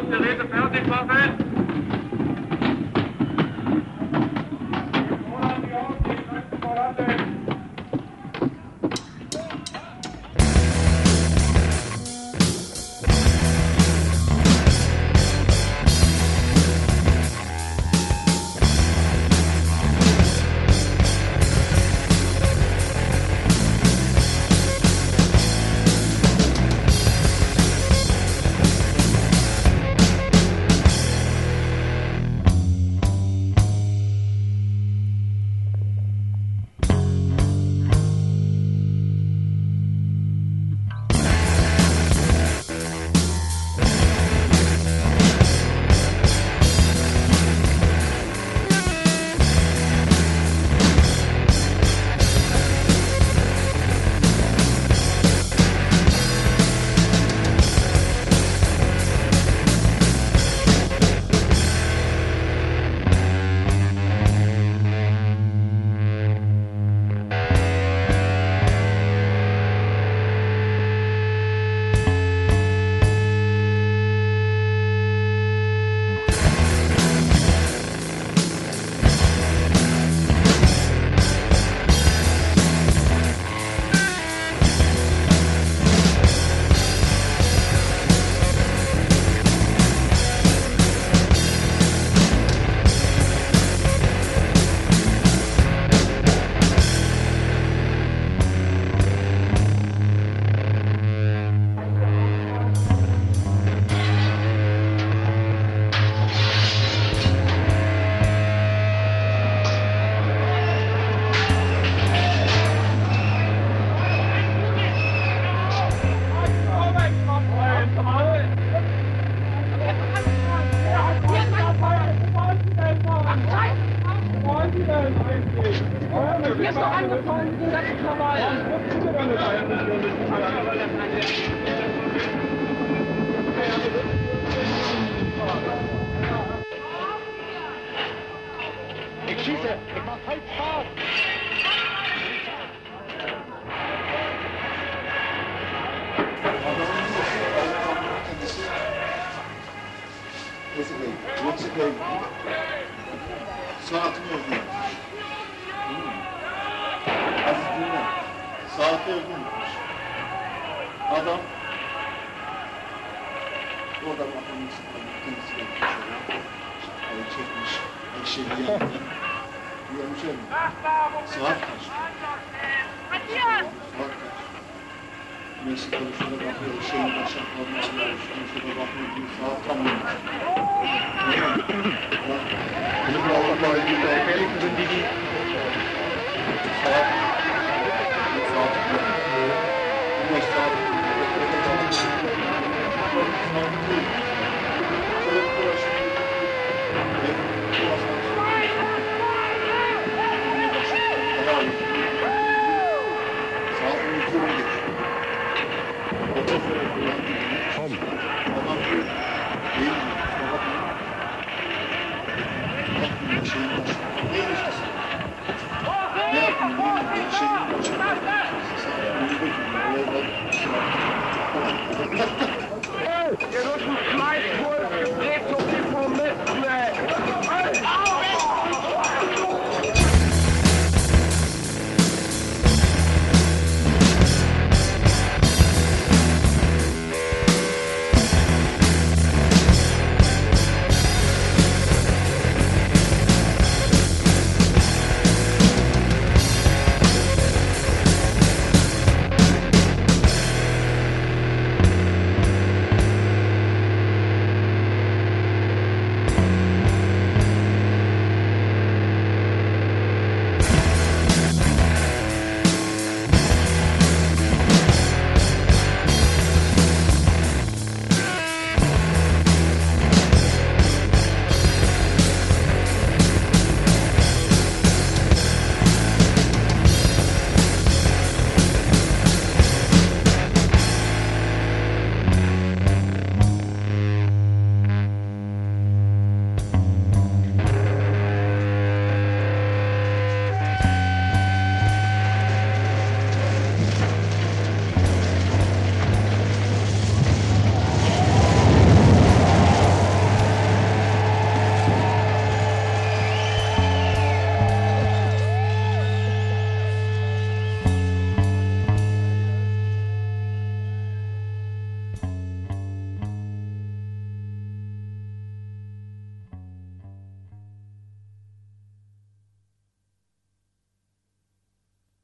Geräte fertig machen. Hier ist doch angefangen, die ganze Krawall. Ich schieße, ich mach halb Fahrt. Saatin öldü. Aziz Dünya. Saati öldürmüş. Adam orada bakanın kendisi bekliyor. Ayı çekmiş. Eşeği yanında. Görmüş öyle. Saat kaç? Saat kaç? Meksikalı şurada bakıyor. Eşeğin aşağılarına alıyor. Şurada bakıyor. Saat tam olmuş. Bunu Avrupa'ya gidiyor. Gefährlichsten Digi. Saat. Bu saat. Komm.